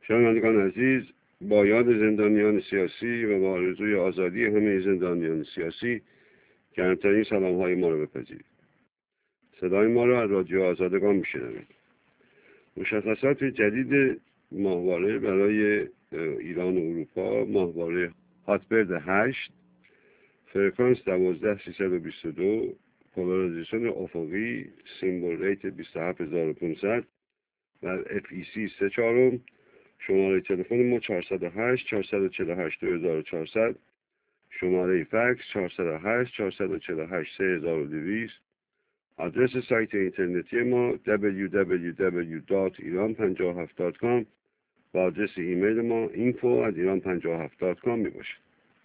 شنوندگان عزیز، با یاد زندانیان سیاسی و با آرزوی آزادی همه زندانیان سیاسی گرمترین سلام‌های ما را بپذیرید. صدای ما را از رادیو آزادگان میشنوید. مشخصات جدید ماهواره برای ایران و اروپا: ماهواره هاتبرد 8، فرکانس 12322، پولاریزیشن افقی، سیمبل ریت 27500 و FEC 3/4. شماره تلفن ما 408 448 2400، شماره فکس 408 448 3200. آدرس سایت اینترنتی ما www.iran57.com و آدرس ایمیل ما info@iran57.com می باشد.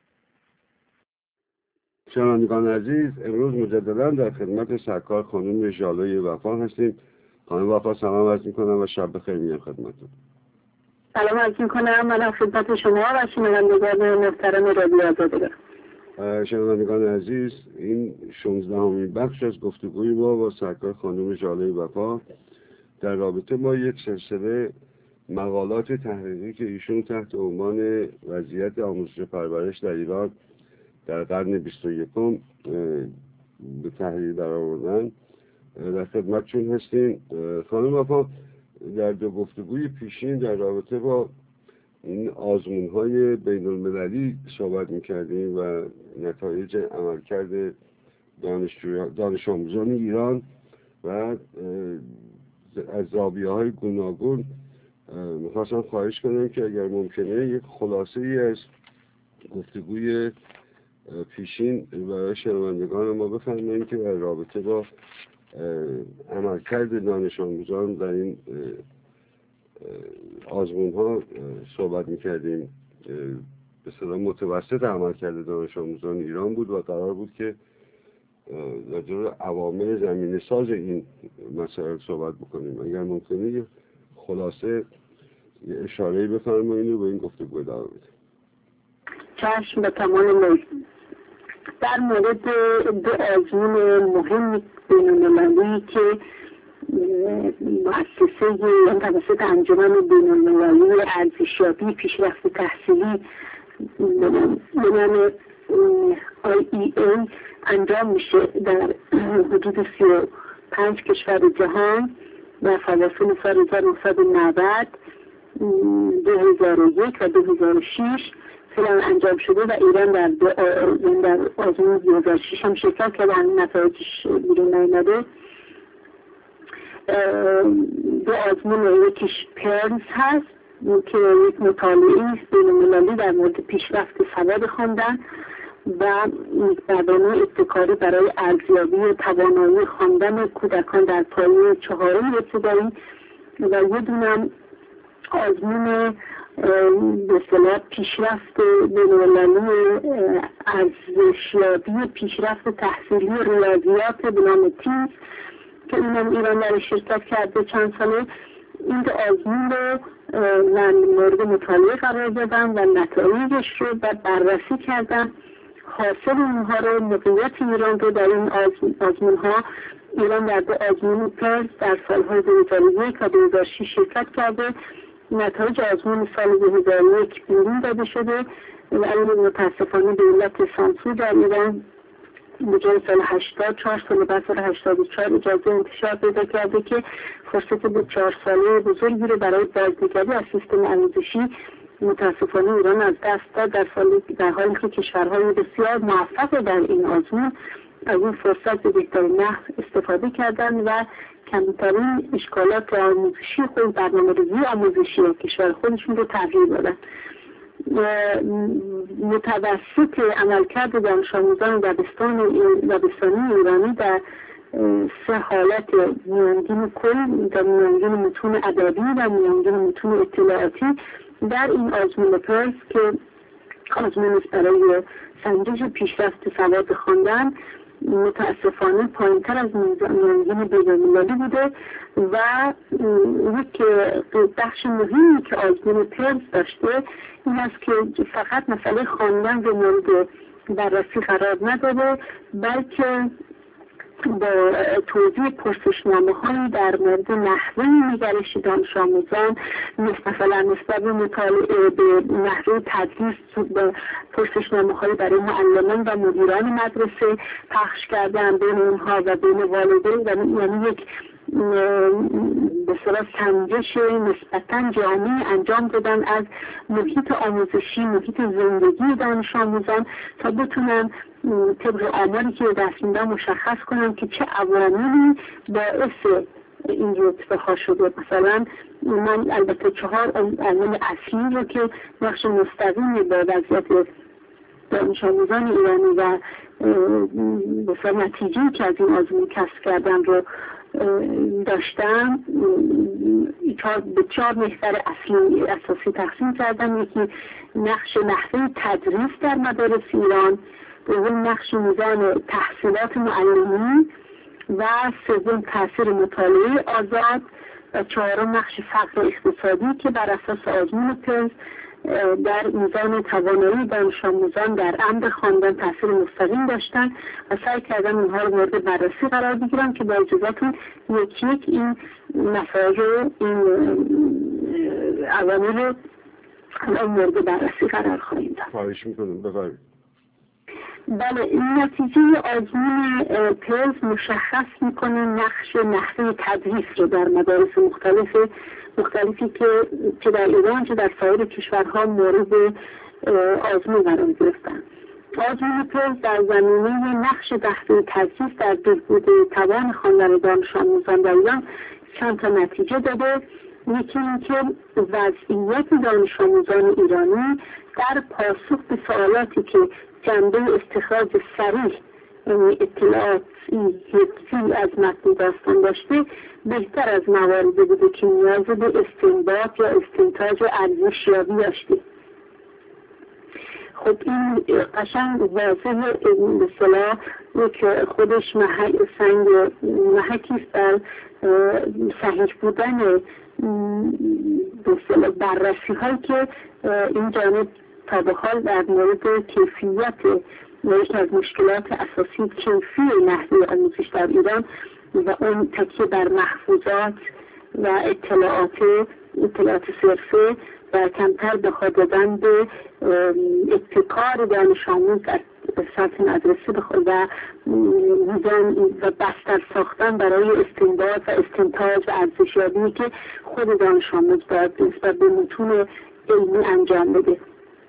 شنوندگان عزیز، امروز مجددا در خدمت سرکار خانم ژاله وفا هستیم. خانم وفا، سلام عرض می‌کنم و شب بخیر میگم خدمتتون. سلام عرض می‌کنم من خدمت شما و شنوندگان محترم رادیو آزادگان. شنوندگان عزیز، این 16مین بخش از گفتگوی ما با سرکار خانم ژاله وفا در رابطه با یک سلسله مقالات تحقیقی که ایشون تحت عنوان وضعیت آموزش پرورش در ایران در قرن 21 به تحریر درآوردن در خدمتشون هستیم. خانم وفا، در دو گفتگوی پیشین در رابطه با این آزمون‌های بین‌المللی صحبت می‌کردیم و نتایج عملکرد دانش آموزان ایران و از زاویه‌های گوناگون می‌خواستم خواهش کنم که اگر ممکنه یک خلاصه‌ای از گفتگوی پیشین برای شنوندگان ما بفرمایید که در رابطه با عملکرد دانش آموزان در این آزمون ها صحبت میکردیم. به اصطلاح متوسط عملکرد دانش آموزان ایران بود و قرار بود که راجع به عوامل زمینه ساز این مسائل صحبت بکنیم. اگر ممکنه یه خلاصه اشاره‌ای بفرمایید و به این گفتگو ادامه بدیم. چشم، به تمام میل. در مورد دو آزمون مهم بین‌المللی که مؤسسه توسط انجمن بین‌المللی ارزشیابی پیشرفت تحصیلی به نام IEA انجام میشه در حدود 35 کشور جهان در فواصل سال 1990، 2001 و 2006 فعلا انجام شده و ایران در آزمون 2006 هم شرکت کرده. همین نتایجش بیرون نیامده. دو آزمون، یکیش پرز هست که یک مطالعه است بین‌المللی در مورد پیشرفت سواد خواندن و یک برنامه ابتکاری برای ارزیابی توانایی خواندن کودکان در پایه 4 ابتدایی و یه دونم آزمون به اصطلاح پیشرفت بین‌المللی ارزشیابی پیشرفت تحصیلی ریاضیات به نام تیز که اینم ایران در شرکت کرده چند ساله. این دو آزمون رو من مورد مطالعه قرار دادم و نتایجش رو بررسی کردم. حاصل اونها رو، موقعیت ایران رو در این آزمون ها، ایران در دو آزمون پرز در سالهای 2001 و 2006 شرکت کرده. نتایج آزمون سال 2001 بیرون داده شده و این متاسفانه به علت سانسور در ایران به جای سال 80 4 سال بعد سال 84 اجازه انتشار پیدا کرده که فرصت بود 4 ساله بزرگی رو برای بازنگری از سیستم آموزشی متاسفانه ایران از دست داد، در حالی که کشورهای بسیار موفق در این آزمون از این فرصت به بهترین نحو استفاده کردن و کمترین اشکالات آموزشی خود، برنامه‌ریزی آموزشی کشور خودشون رو تغییر دادن. متوسط عملکرد دانش آموزان دبستانی ایرانی در 3 حالت میانگین کل، در میانگین متون ادبی و میانگین متون اطلاعاتی در این آزمون پرز که آزمون است برای سنجش پیشرفت سواد خواندن، متاسفانه پایین‌تر از میانگین بین‌المللی بوده و یک بخش مهمی که آزمون پرز داشته این است که فقط مسئله خواندن رو مورد بررسی قرار نداده، بلکه با توضیح پرسشنامه‌هایی در مورد نحوه نگرش دانش آموزان، مثلا نسبت به مطالعه به نحوه تدریس، به پرسشنامه‌هایی برای معلمان و مدیران مدرسه پخش کردن بین اونها و بین والدین، و یعنی یک به صورت سنجش نسبتاً جامع انجام دادن از محیط آموزشی، محیط زندگی دانش آموزان، تا بتونن طبق آماری که دست میدن مشخص کنن که چه عواملی باعث این رتبه ها شده. مثلا من البته 4 عامل اصلی رو که نقش مستقیمی با وضعیت دانش آموزان ایرانی و به نتیجه‌ای که از این آزمون کسب کردم رو داشتم به 4 محور اصلی اساسی تقسیم کردم. یکی نقش نحوه تدریس در مدارس ایران، دوم نقش میزان تحصیلات معلمین، و سوم تاثیر مطالعه آزاد، و 4م نقش فقر اقتصادی که بر اساس آزمون پز در میزان توانایی دانش آموزان در امر خواندن تاثیر مستقیم داشتن، و سعی کردم اونها رو مورد بررسی قرار بگیرم که با اجازهتون یک این مسائل رو، این عوامل رو مورد بررسی قرار خواهیم داد. خواهش میکنم بفرمایید. بله، این نتیجه آزمون پز مشخص میکنه نقش نحوه تدریس رو در مدارس مختلفی که چه در ایران چه در سایر کشورها مورد آزمون قرار گرفتن. آزمون پز در زمینه نقش نحوه تدریس در بهبود توان خواندن دانش آموزان در ایران چند تا نتیجه داده. یکی اینکه وضعیت دانش آموزان ایرانی در پاسخ به سوالاتی که جنبه استخراج صریح اطلاعاتی حفظی از متن داستان داشته بهتر از مواردی بوده که نیاز به استنباط یا استنتاج ارزشیابی داشته. خب این قشنگ واضح به اصطلاح که خودش محکی است در صحیح بودن به اصطلاح بررسی هایی که این جانب تا به حال در مورد کیفیت یکی از مشکلات اساسی کیفی نحوه آموزش در ایران و اون تکیه بر محفوظات و اطلاعات صرفه و کمتر بخواد دادن به ابتکار دانش آموز در سطح مدرسه و بستر ساختن برای استنباط و استنتاج و ارزشیابی که خود دانش آموز باید نسبت به متون علمی انجام بده.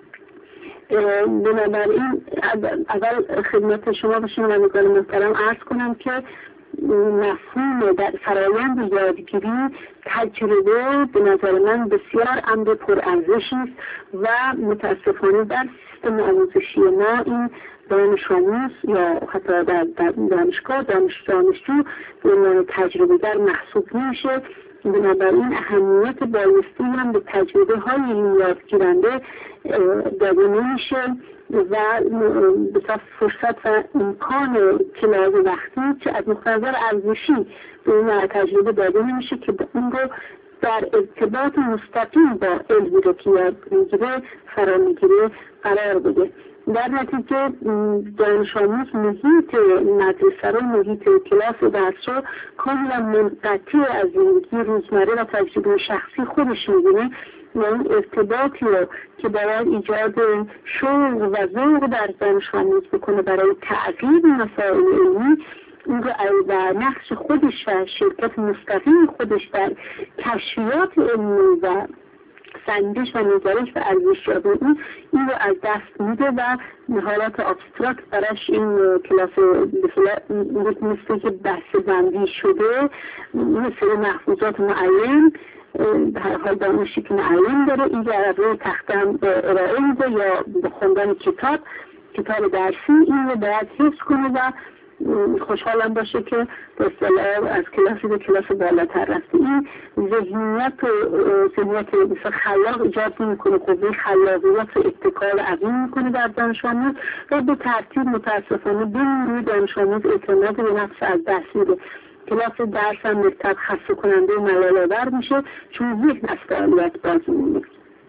بنابراین اول خدمت شما و شنوندگان محترم عرض کنم که مفهوم در فرایند یادگیری تجربه به نظر من بسیار امر پرارزشی است و متاسفانه در سیستم آموزشی ما این دانش آموز یا حتی در دانشگاه دانشجو به عنوان تجربه‌گر محسوب نمیشه. بنابراین اهمیت بایستی هم به تجربه های این یادگیرنده داده نمیشه و به فرصت و امکان کلاس وقتی چه از نظر ارزشی به این تجربه داده نمیشه که اون رو در ارتباط مستقیم با علمی رو که یاد میگیره فرا میگیره قرار بده. در نتیجه دانش آموز محیط مدرسه رو، محیط کلاس درس رو کاملا منقطع از زندگی روزمره و تجربه شخصی خودش می‌بینه و اون ارتباطی رو که باید ایجاد شوق و ذوق در دانش آموز بکنه برای تعقیب مسائل علمی، اون رو و نقش خودش و شرکت مستقیم خودش در کشفیات علمی و سنجش و نگرش و ارزشیابی این رو از دست میده و حالات ابسترکت براش این کلاس مثل که بحث بندی شده، مثل محفوظات معین به هر حال دانشی که معین داره اینجا روی تختم ارائه میده یا به خوندن کتاب درسی این رو باید حفظ کنه و خوشحالم باشه که به اصطلاح از کلاسی به کلاس بالاتر رفته. این ذهنیت بسیار خلاق ایجاد میکنه، قوه خلاقیت و ابتکار رو عظیم میکنه در دانش آموز و به ترتیب متاسفانه روی دانش آموز اعتماد به نفس از دست میده. کلاس درس هم مرتب خسته کننده و ملال‌آور میشه چون ذهن از فعالیت بازی میده.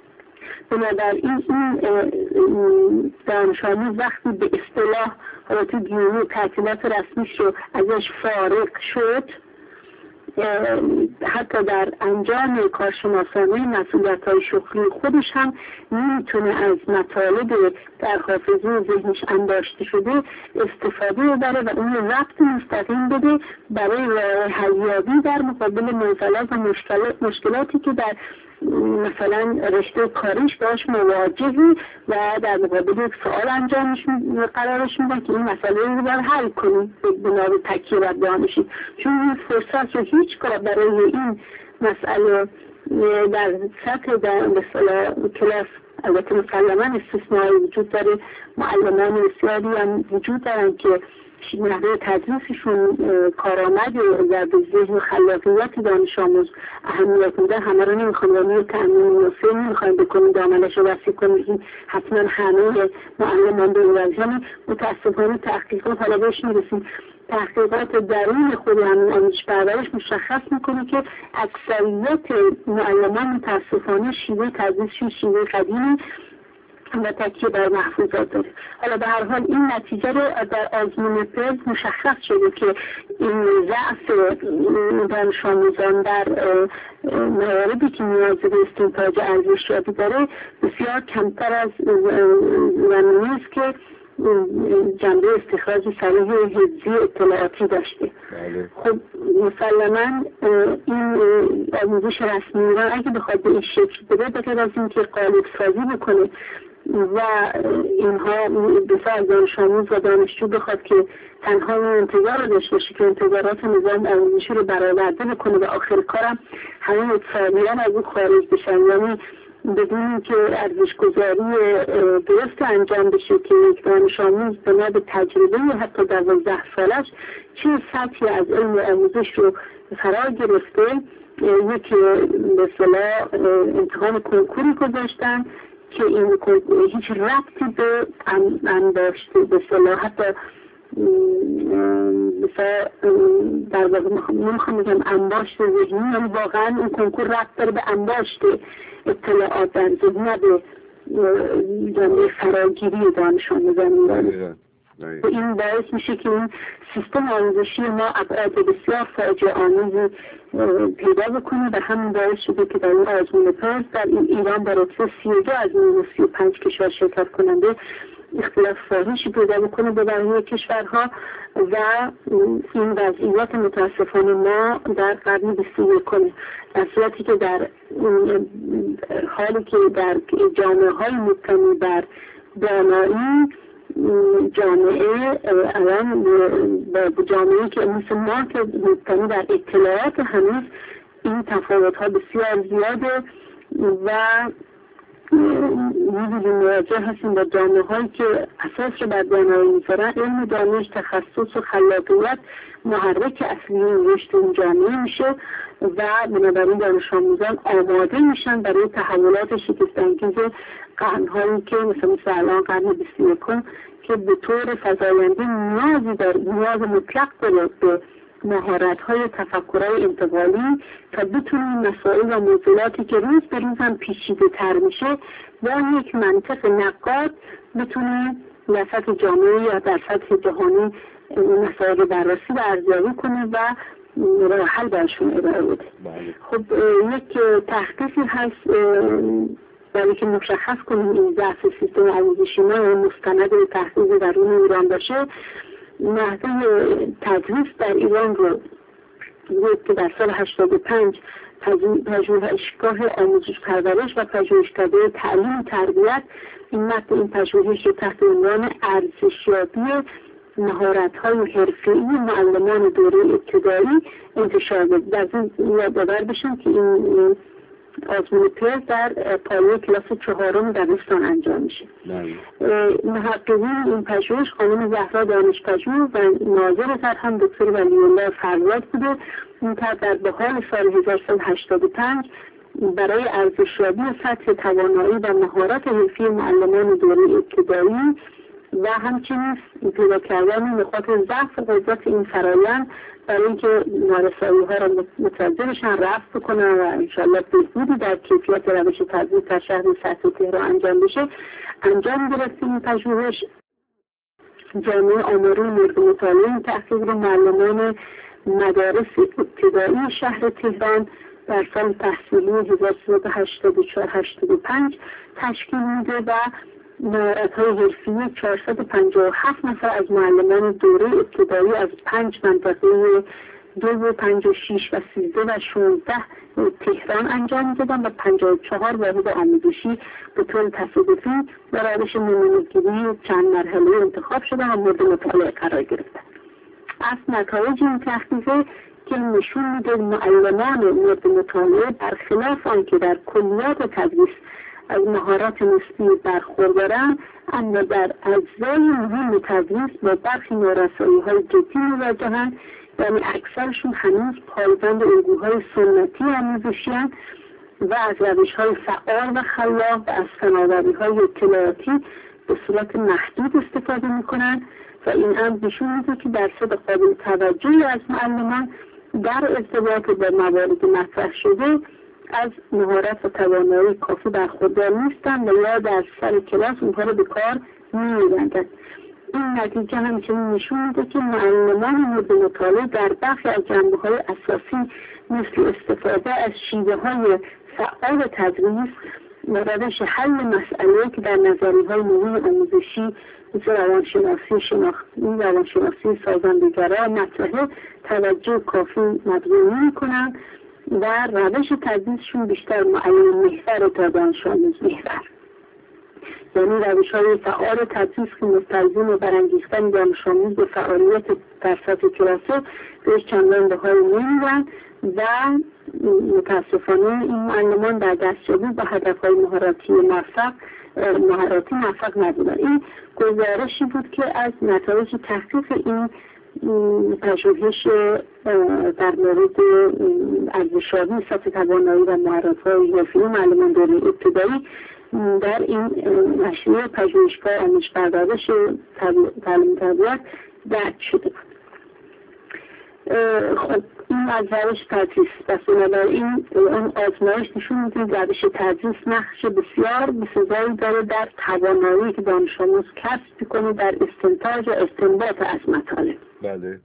بنابراین این دانش آموز وقتی به اصطلاح حالت دیونی تعطیلات رسمیش رو ازش فارغ شد، حتی در انجام کارشناسانه مسئولیت‌های شغلی خودش هم نمیتونه از مطالب در حافظه ذهنش انباشته شده استفاده ببره و اون ربط مستقیم بده برای راه حلیابی در مقابل معضلات و مشکلاتی که در مثلا رشته کاریش باش مواجهی و در مقابل یک سوال انجامش قرارش میدن که این مسئله رو باید حل کنیم به نام تکیه بر دانشی، چون این فرصت رو هیچگاه برای این مسئله در سطح در مثلا کلاس البته مسلما استثنایی وجود داره. معلمان بسیاری هم وجود دارن که نحوه تدریسشون کارآمد و به ذهن و خلاقیت دانش آموز اهمیت میده. همه رو نمیخوام روی تأمین مناسب نمیخوایم بکنیم دامنش رو وسیع کنیم حتما همه معلمان به این وجه. متاسفانه تحقیقات حالا بهش میرسیم، تحقیقات درون خود همین آموزش پرورش مشخص میکنه که اکثریت معلمان متاسفانه شیوه تدریسشون شیوه قدیمی و تکیه بر محفوظات داره. حالا به هر حال این نتیجه رو در آزمون پرز مشخص شده که این ضعف دانش آموزان در مواردی که نیاز به استنتاج ارزشیابی داره بسیار کمتر از زمینی است که جنبه استخراج صریح حفظی اطلاعاتی داشته. خب مسلما این آموزش رسمی را اگه بخواد به این شکل بده بغیر از این که قالب سازی بکنه و اینها بسیار دانش آموز و دانشجو بخواد که تنها انتظار رو داشته باشه که انتظارات نظام آموزشی رو برآورده بکنه و آخر کارم همه متفاوتاً از اون خارج بشن، یعنی بدون که ارزش‌گذاری درست انجام بشه که یک دانش آموز بنا به تجربه حتی 12 سالش چه سطحی از علم آموزش رو فرا گرفته. یک به اصطلاح امتحان کنکوری گذاشتن که این هیچ ربطی به انباشته به اصطلاح حتی مثلا در واقع نمیخوام بگم انباشت ذهنی، یعنی واقعا این کنکور ربط داره به انباشت اطلاعات در ذهن، نه به جنبه فراگیری دانش آموزان. این باعث میشه که این سیستم آموزشی ما ابعاد بسیار فاجعه آمیزی پیدا بکنه و همین باعث شده که در این آزمون پرز در این ایران در رتبه 32 از 35 کشور شرکت کننده اختلاف فاحشی پیدا بکنه به بقیه کشورها و این وضعیت متاسفانه ما در قرن 21 در صورتی که در حالی که در جامعه های مبتنی بر دانایی جامعه الان با جامعه که مثل ما که مبتنی بر اطلاعات هنوز این تفاوت ها بسیار زیاده و مواجه هستیم با جامعه هایی که اساس رو بر دانایی میذارن. علم دانش تخصص و خلاقیت محرک اصلی رشد این جامعه میشه و بنابراین دانش آموزان آماده میشن برای تحولات شگفت‌انگیز قرن‌هایی که مثل الان قرن 21 که به طور فزاینده نیاز مطلق داره به مهارت‌های تفکرهای انتقالی تا بتونیم مسائل و موضوعاتی که روز به روز هم پیچیده تر میشه با یک منطق نقاد بتونیم در سطح جامعه یا در سطح جهانی مسائل رو بررسی و ارزیابی کنه و راه حل برشون ارائه بده. خب یک تحقیقی هست برای که مشخص کنیم این ضعف سیستم آموزشی ما مستند به تحقیق درون ایران باشه. نحوه تدریس در ایران رو که در سال 85 پژوهشگاه آموزش پرورش و پژوهشکده تعلیم و تربیت این متن این پژوهش رو تحت عنوان ارزشیابی مهارت‌های حرفه‌ای معلمان دوره ابتدایی انتشار داد. در این یادآور بشم که این آزمون پرز در پایه کلاس 4 دبستان انجام میشه. محققین این پژوهش خانم زهرا دانشپژوه و ناظر هم دکتر ولی‌الله فرزاد بوده. این در بهار سال 1385 برای ارزشیابی سطح توانایی و مهارت حرفی معلمان دوره ابتدایی و همچنین پیدا کردن نقاط ضعف و قدرت این فرآیند برای اینکه نارسایی ها را متوجه بشن، رفع بکنن و انشاءالله بهبودی در کیفیت روش تدریس در شهر سطح تهران انجام بشه. انجام گرفتیم پژوهش. جامعه آماری مورد مطالعه تحقیق رو معلمان مدارس ابتدایی شهر تهران در سال تحصیلی 1384-85 تشکیل میده و مهارت‌های حرفی 457 نفر از معلمان دوره ابتدایی از 5 منطقه 2 و 5 و 6 و 13 و 16 تهران انجام دادن و 54 واحد آموزشی به طور تصادفی و روش نمونه‌گیری چند مرحله انتخاب شدن و مورد مطالعه قرار گرفتن. از نتایج این تحقیق که نشون میده معلمان مورد مطالعه برخلاف آنکه در کلیات تدریس از مهارات نسبی برخوردارند، اما در اجزای مهم تدریس با برخی نارسایی‌های جدی مواجهند. یعنی اکثرشون هنوز پایبند الگوهای سنتی آموزشی‌اند و از روش‌های فعال و خلاق و از فناوری‌های اطلاعاتی به صورت محدود استفاده می‌کنند و این امر نشون میده که درصد قابل توجهی از معلمان در ارتباط با مواردی مطرح شده از مهارت و توانایی کافی برخوردار نیستند و یا در سر کلاس اونها رو به کار نمی‌بندند. این نتیجه همچنین نشون میده که معلمان مورد مطالعه در برخی از جنبه‌های اساسی مثل استفاده از شیوه‌های فعال تدریس و روش حل مسئله که در نظریه‌های نوین آموزشی مثل روانشناسی شناختی، روانشناسی سازندگرا مطرحه توجه کافی مبذول نمی‌کنند و روش تدریسشون بیشتر معلم محور تا دانش آموز محور. یعنی روش‌های فعال تدریس که مستلزم و برانگیختن دانش آموز به فعالیت در سطح کلاسه بهش چندان بهای نمیدن و متاسفانه این معلمان در دستیابی به هدف‌های مهارتی موفق نبودن. این گزارشی بود که از نتایج تحقیق این پژوهش در مورد ارزش‌یابی سطح توانایی و مهارت‌های حرفی معلمان دوره ابتدایی در این نشریه پژوهشگاه آموزش پردازش تعلیم تربیت درج شده بود. خب این از روش تدریس پس بنابراین اون آزمایش نشون میده روش تدریس نقش بسیار بسزایی داره در توانایی که دانش آموز کسب میکنه در استنتاج و استنباط از مطالب. بله.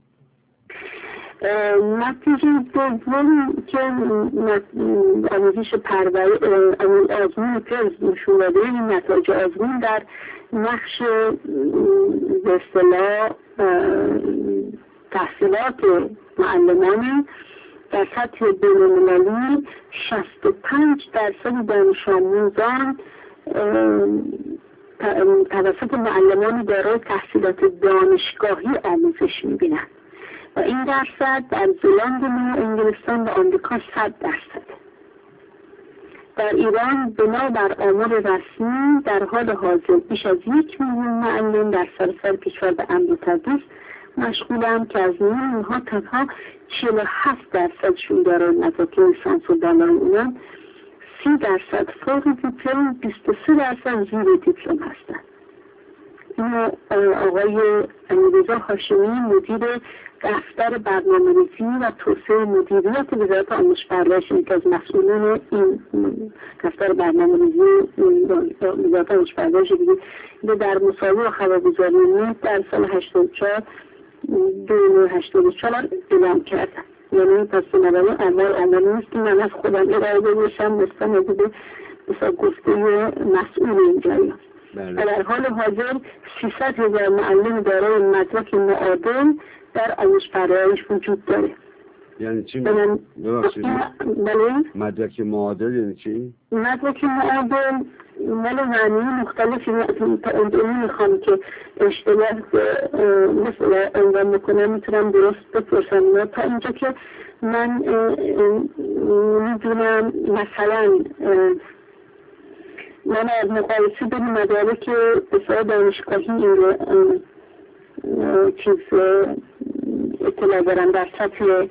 نتیجه دوم که آموزش آزمون تز نشون داده، این نتایج آزمون در نقش به اصطلاح تحصیلات معلمان در سطح بین‌المللی 65% دانش آموزان توسط معلمان دارای تحصیلات دانشگاهی آموزش می‌بینند و این درصد در زلاند و انگلستان و آمریکا 100%. در ایران بنابر آمار رسمی در حال حاضر بیش از 1 میلیون معلم در سراسر کشور به امر تدریس مشغولند که از اونها تنها 47%شون دارای مدرک لیسانس و بالای اونم، 30% فوق دیپلم، 23% زیر دیپلم هستند. این آقای امیررضا هاشمی مدیر دفتر برنامه‌ریزی و توسعه مدیریت وزارت آموزش پرورش، یکی از مسئولان این دفتر برنامه‌ریزی وزارت آموزش پرورش دیگه در مسابقه خبرگزاری نت در سال 84 اعلام کردن. یعنی پس بنابراین اول نیست که من از خودم ارائه بشم مستند به مثلا گفته مسئول این جریان. و در حال حاضر 300,000 معلم دارای مدرک معادل در آموزش پرورش وجود داره. یعنی چی؟ بله. مدرک معادل یعنی چی؟ مدرک معادل ولی معنی مختلفی تا اون میخوام که اشتباه مثلا انجام بکنم میتونم درست بپرسم. تا اینجا که من میدونم مثلا من از مقایسه بین مدارک بسیار دانشگاهی چیز اطلاع دارم در سطح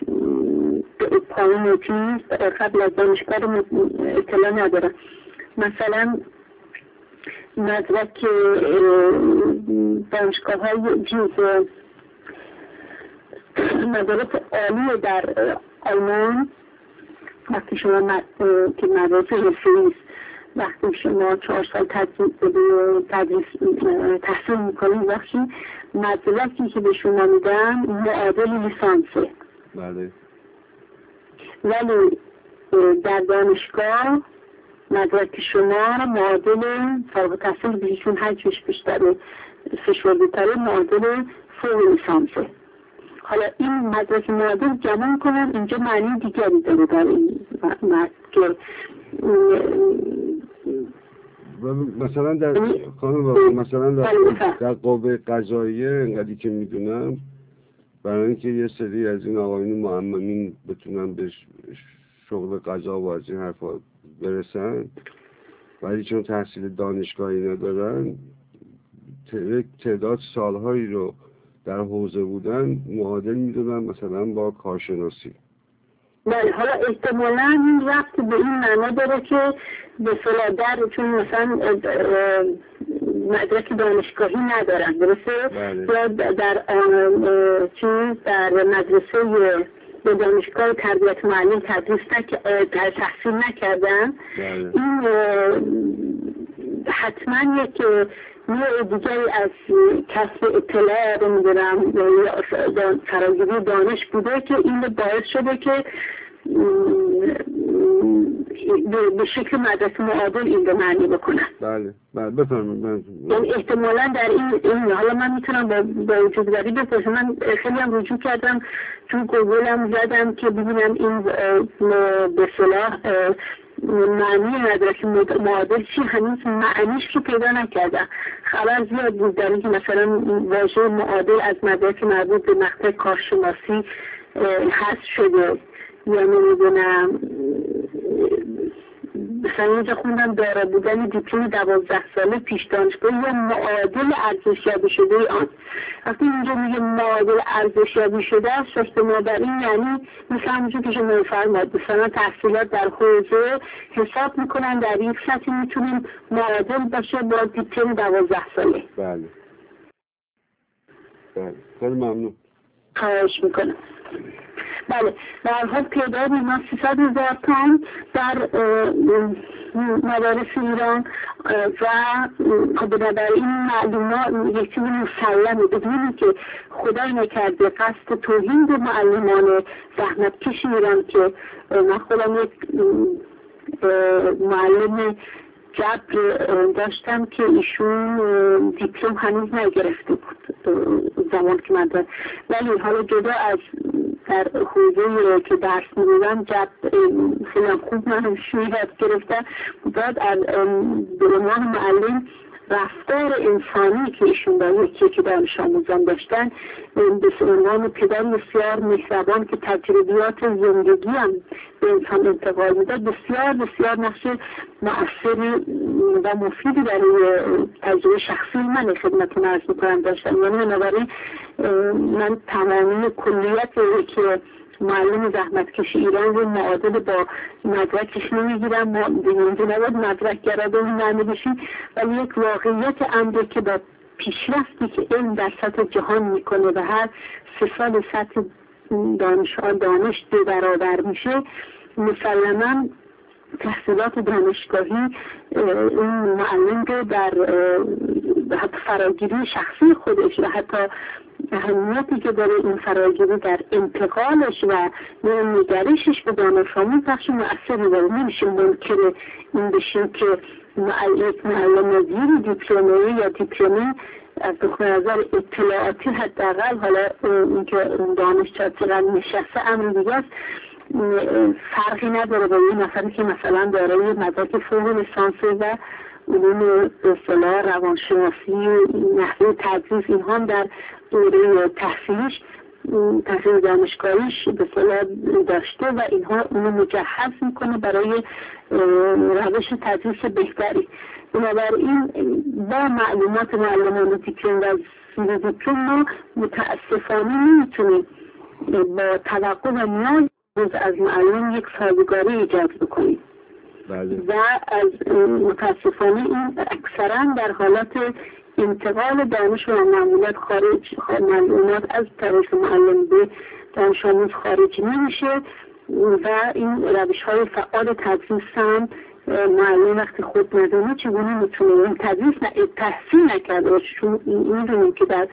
پایین چیز قبل از دانشگاه اطلاع ندارم. مثلا مدرک دانشگاه های چیز مدارس عالی در آلمان وقتی شما که مدارس حرفه‌ای است، وقتی شما 4 سال تحصیل میکنید وقتی مدرکی که به شما میدن معادل لیسانسه. بله. ولی در دانشگاه مدرک شما معادل فارغ التحصیل بیشون حجمش بیشتره فشرده تره معادل فوق لیسانسه. حالا این مدرک معادل جمع کنن اینجا معنی دیگری داره در این که مثلا در قوه قضاییه انقدری که میدونم برای اینکه یه سری از این آقایون معممین بتونن به شغل قضا و از این حرفا برسن ولی چون تحصیل دانشگاهی ندارن تعداد سالهایی رو در حوزه بودن معادل میدونن مثلا با کارشناسی. بله. حالا احتمالاً این ربط به این معنا داره که به صلاح چون مثلا مدرک دانشگاهی ندارن درسته؟ بله. یا در مدرسه به دانشگاه تربیت معلم تحصیل نکردن. بله. این حتما یک نوع دیگری از کسب اطلاع رو میدونم یا فراگیری دانش بوده که این باعث شده که به شکل مدرک معادل این رو معنی بکنن. بله بفرمایید. یعنی احتمالا در این حالا من میتونم با وجود گری بپرسم. من خیلی هم رجوع کردم چون گوگلم زدم که ببینم این به صلاح معنی مدرک معادل چی، هنوز معنیش رو پیدا نکردم. خبر زیاد بود در اینکه مثلا واژه معادل از مدرک مربوط به مقطع کارشناسی حذف شده یا نمیدونم مثلا اینجا خوندم دارا بودن دیپلم 12 ساله پیش دانشگاهی یا معادل ارزشیابی شده آن. وقتی اینجا میگه معادل ارزشیابی شده است احتمال بر این یعنی مثل همونجور که شما می‌فرمایید مثلا تحصیلات در حوزه حساب میکنن در یک سطحی میتونیم معادل باشه با دیپلم 12 ساله. بله. خیلی ممنون. خواهش میکنم. بله. در حال تعداد ما 300,000 تن در مدارس ایران و بنابراین معلومات یک چیز مسلمه بدونی که خدای نکرده قصد توهین به معلمان زحمتکش ایران که من خودم یک معلم جبر داشتم که ایشون دیپلم هنوز نگرفته بود زمان که من دارم، ولی حالا جدا از در حوزه که درس میدونم خیلی خوب من یاد گرفتم باید به عنوان معلم رفتار انسانی که ایشون با یکی که دانش آموزان داشتن به عنوان پدر بسیار مهربان که تجربیات زندگی هم به انسان انتقال میداد بسیار بسیار نقش مؤثری و مفیدی برای تجربه شخصی من خدمتتون عرض میکنم داشتم. یعنی بنابراین من تمامی کلیت که معلم زحمتکش ایران رو معادل با مدرکش نمیگیرم، ما اینجا نباید مدرک گرده و معنی بشیم، ولی یک واقعیت امره که با پیشرفتی که علم در سطح جهان میکنه و هر 3 سال سطح دانش 2 برابر میشه مسلماً تحصیلات دانشگاهی این معلم رو در حتی فراگیری شخصی خودش و حتی اهمیتی که داره این فراگیری در انتقالش و نگرشش به دانش آموز بخش مؤثری داره. نمیشه منکر این بشیم که یک معلم زیر دیپلمه یا دیپلمه از نظر اطلاعاتی حداقل حالا اینکه دانشجو چقدر نشسته امر دیگه است فرقی نداره با این نفری که مثلا داره مدرک فوق لیسانس و علوم به اصطلاح روانشناسی نحوه تدریس اینها هم در دوره تحصیل دانشگاهیش به اصطلاح داشته و اینها اونو مجهز میکنه برای روش تدریس بهتری. بنابراین با معلومات معلمان دیپلم و زیر دیپلم ما متاسفانه نمیتونیم با توقع و نیاز از معلم یک سازگاری ایجاد بکنیم. بله. و از متاسفانه این اکثرا در حالات انتقال دانش و معلومات معلومات از طریق معلم به دانش آموز خارج نمیشه و این روش های فعال تدریس هم معلم وقتی خود ندونه چگونه میتونه این تدریس تحصیل نکرده باشه، چون میدونیم که در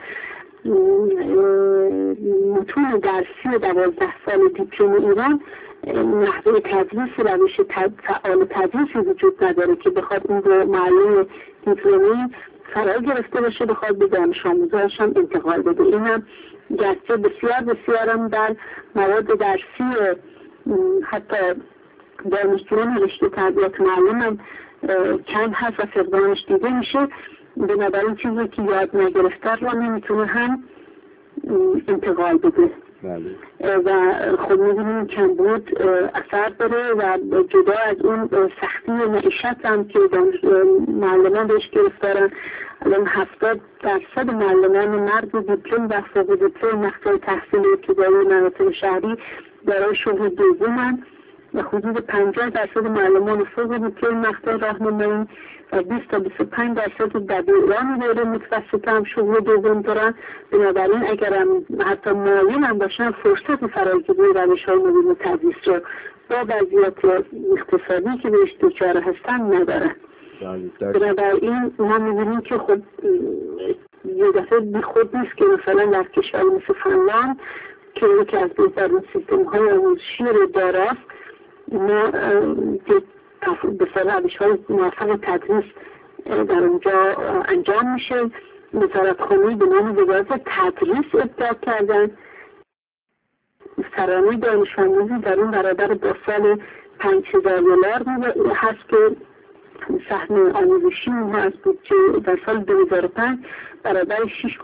متون درسی 12 سال دیپلم ایران نحوه تدریس روش فعال تدریسی وجود نداره که بخواد اون رو معلم دیپلمی فرا گرفته باشه بخواد به دانش آموزاش هم انتقال بده. این هم گرچه بسیار هم در مواد درسی حتی دانشجویان رشته تربیت معلم هم کم هست و فقدانش دیده میشه، بنابراین چیزی که یاد نگرفته رو نمیتونه هم انتقال بده. و خب می‌بینیم کمبود اثر داره و جدا از اون سختی معیشت هم که معلمان بهش گرفتارن. الان 70% معلمان مرد دیپلم و فوق دیپلم مقطع تحصیل ابتدایی مناطق شهری برای شغل دومن و حدود 50% معلمان فوق دیپلم مقطع راهنمایی و 20 تا 25% دبیران دوره متوسط هم شغل دوم دارن. بنابراین اگر هم حتی معلم هم باشن فرصت فراگیری روش‌های نوین تدریس رو با وضعیت اقتصادی که بهش دچار هستن ندارن. بنابراین ما می‌بینیم که خود یه دفعه بی خود نیست که مثلا در کشور مثل فنلاند که یکی از بهترین سیستم‌های آموزشی رو داره، ما به روش‌های موفق تدریس در اونجا انجام میشه. وزارتخانه به نام وزارت تدریس ابداع کردن. سرانه دانش آموزی در اون برابر با سال $5000 هست که سهم آموزشی اونها از بودجه در سال 2005 برابر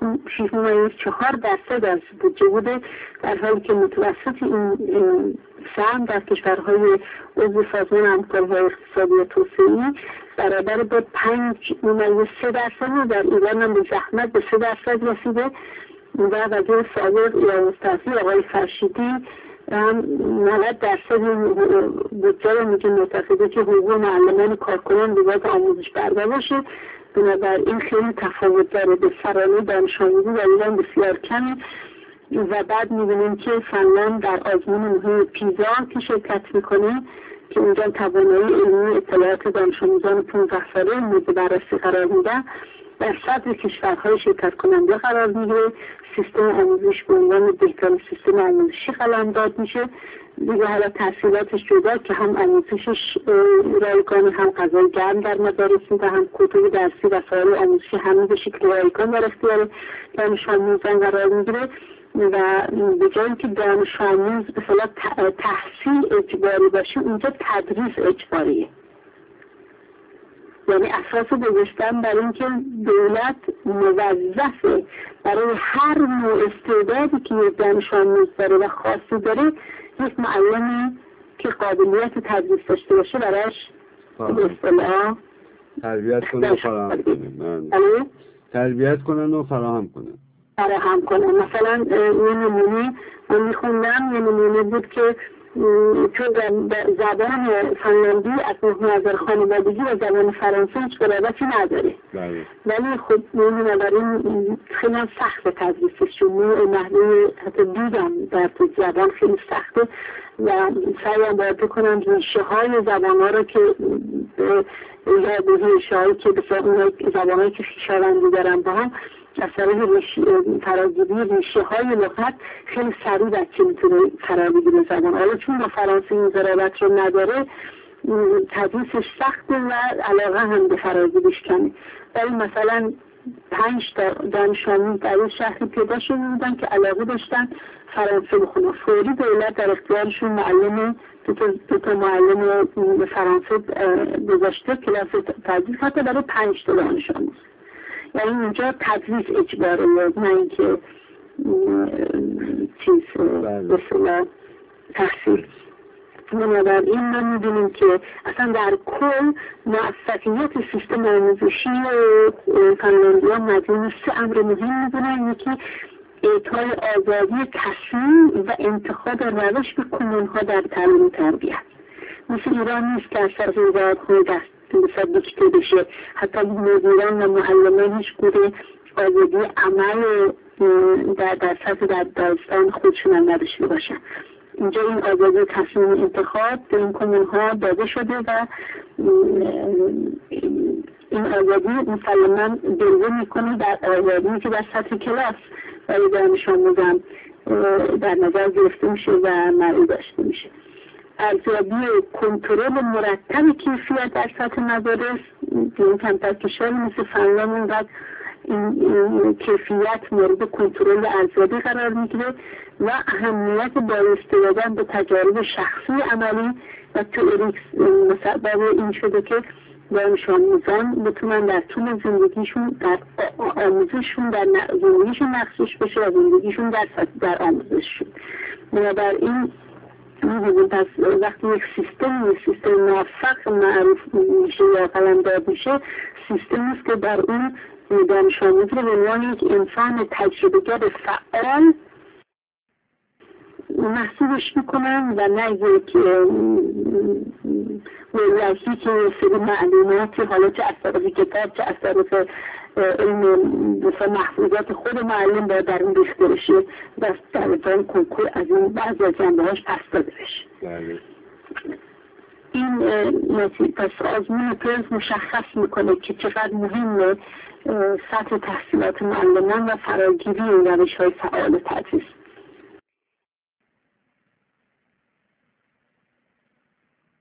6.4% از بودجه بوده، در حالی که متوسط این سهم در کشورهای عضو سازمان همکاری‌های اقتصادی و توسعه‌ای برابر با 5.3%، در ایران هم به زحمت به 3% رسیده و وزیر سابق یا مستعفی آقای فرشیدی 90% بودجه رو میگه معتقده که حقوق معلمان کارکنان وزارت آموزش بردار باشه. بنابراین خیلی تفاوت داره. به سرانه دانش آموزی در ایران بسیار کمه و بعد میبینیم که فنلاند در آزمون مهم پیزا که شرکت میکنه که اونجا توانایی علمی اطلاعات دانش آموزان 15 ساله مورد بررسی قرار میدن، در صدر کشورهای شرکت کننده قرار میگیره. سیستم آموزش به عنوان بهترین سیستم آموزشی قلمداد میشه دیگه. حالا تحصیلاتش جدا که هم آموزشش رایگان، هم غذای گرم در مدارس میده، هم کتب درسی و سایر آموزشی همه به شکل رایگان در اختیار دانش آموزان قرار میگیره و به جایی که دانش آموز مثلا تحصیل اجباری باشه اونجا تدریس اجباریه. یعنی اساس گذاشتن برای اینکه دولت موظفه برای هر نوع استعدادی که یک دانش آموز داره و خاصی داره یک معلمی که قابلیت تدریس داشته باشه براش به اصطلاح تربیت کنه و فراهم کنه. تربیت کنن و فراهم کنن. مثلا یه نمونه من میخوندم، یه نمونه بود که چون زبان فنلاندی از نظر خانوادگی و زبان فرانسه هیچ قرابتی نداره، ولی خب بنابراین خیلی سخت تدریسش، چون نحوه حتی دیدم در زبان خیلی سخته و سعی باید بکنم ریشه های زبان ها رو که ریشه هایی که بسیار زبان هایی که خویشاوندی دارن با هم از طریق فراگیری ریشه های لغت خیلی سریع بچه میتونه فرا بگیره زبان. حالا چون با فرانسه این ضرورت رو نداره تدریسش سخته و علاقه هم به فراگیریش کمه. ولی مثلا 5 دانش آموز در این شهری پیدا شده بودن که علاقه داشتن فرانسه بخونن. فوری دولت در اختیارشون معلم دو تا معلم فرانسه گذاشته کلاس تدریس حتی برای 5 دانش آموز. یعنی اینجا تدریس اجباره، نه اینکه چیز مثلا تحصیل. بنابراین ما می‌بینیم که اصلا در کل موفقیت سیستم آموزشی فنلاندیا مدیون 3 امر مهم می‌دونن. یکی اعطای آزادی تصمیم و انتخاب روش به کمون‌ها در تعلیم و تربیت. مثل ایران نیست که از طرف وزارتخانه مثلا دیکته بشه. حتی مدیران و معلمان هیچ گونه آزادی عمل در سطح در دانستان خودشون هم نداشته باشن. اینجا این آزادی تصمیم انتخاب به این کمیون ها داده شده و این آزادی مسلماً جلوه میکنه در آزادی که در سطح کلاس برای دانش آموزان در نظر گرفته میشه و معنی داشته میشه. ارزیابی کنترل مرتب کیفیت در سطح مدارس دیگه کمتر کشور مثل فنلاند اینقدر این کیفیت مورد کنترل ارزیابی قرار میگیره و اهمیت بایسته دادن به تجارب شخصی عملی و تئوریک مسبب این شده که دانش آموزان بتونن در طول زندگیشون در آموزششون در زندگیشون نقشش بشه و زندگیشون در آموزششون. بنابراین می‌بینیم پس وقتی یک سیستم موفق معروف میشه یا قلمداد میشه، سیستمی است که در اون دانش آموز رو به عنوان یک انسان تجربه‌گر فعال محسوبش میکنن و نه یک ویلکی که سری معلوماتی حالا چه از طرف کتاب چه از طرف علم محفوظات خود معلم باید در اون ریخته بشه و در اتفاق کنکور از این بعضی از جنبه‌هاش پس داده بشه. این پس آزمون پرز مشخص میکنه که چقدر مهمه سطح تحصیلات معلمان و فراگیری این روش‌های فعال تدریس.